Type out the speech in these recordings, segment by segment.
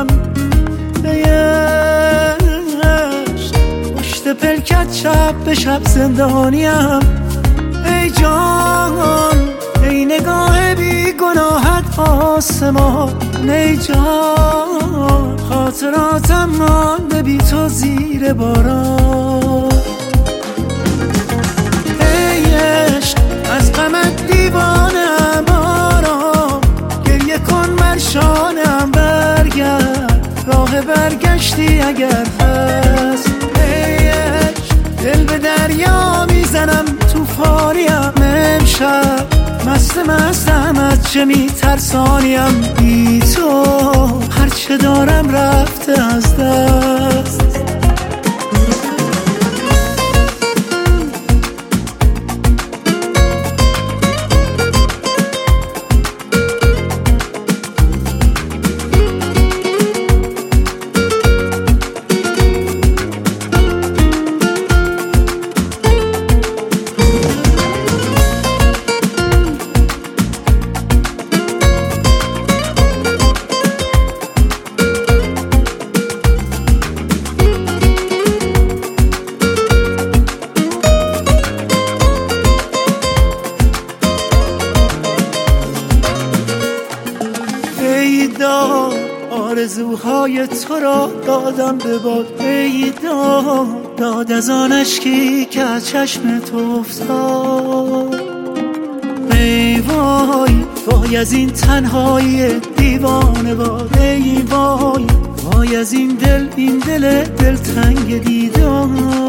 پشت پلکت شب به شب زندانیم. ای جان ای نگاه بی گناهت آسمان. ای جان خاطراتم مانده بی تو زیر باران. ای عشق از غمت دیوانم آرام. گریه کن بر شانم برگرد راه برگشتی اگر هست. ای عشق دل به دریا میزنم توفانیم. امشب مستم از چه میترسانیم. بی تو هرچه دارم رفته از دست. آرزوهای تو را دادم به باد. ای داد از آن اشکی که از چشم تو افتاد. ای وای از این تنهایی دیوانه باد. ای وای از این دل دلتنگ دیدار.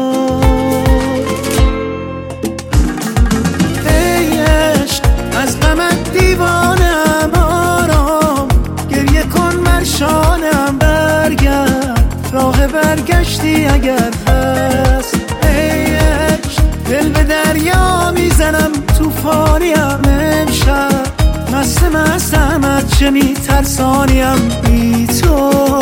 ای عشق از غمت دیوانم آرام. گریه کن بر شانم برگرد راه برگشتی اگر هست. ای عشق دل به دریا میزنم توفانیم. امشب مستم از چه میترسانیم. بی تو